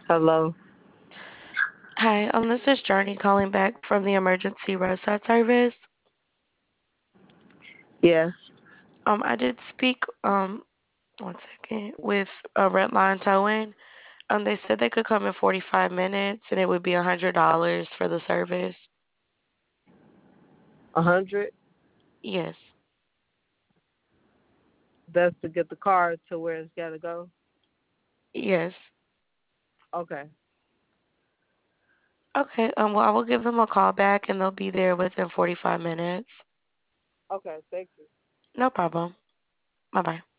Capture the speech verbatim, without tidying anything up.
Hello. Hi, um, this is Journey calling back from the emergency roadside service. Yes. Um, I did speak, um, one second, with a Red Line Towing. Um, they said they could come in forty-five minutes and it would be one hundred dollars for the service. A hundred. Yes. That's to get the car to where it's gotta go. Yes. Okay. Okay, um, well, I will give them a call back and they'll be there within forty-five minutes. Okay. Thank you. No problem. Bye bye.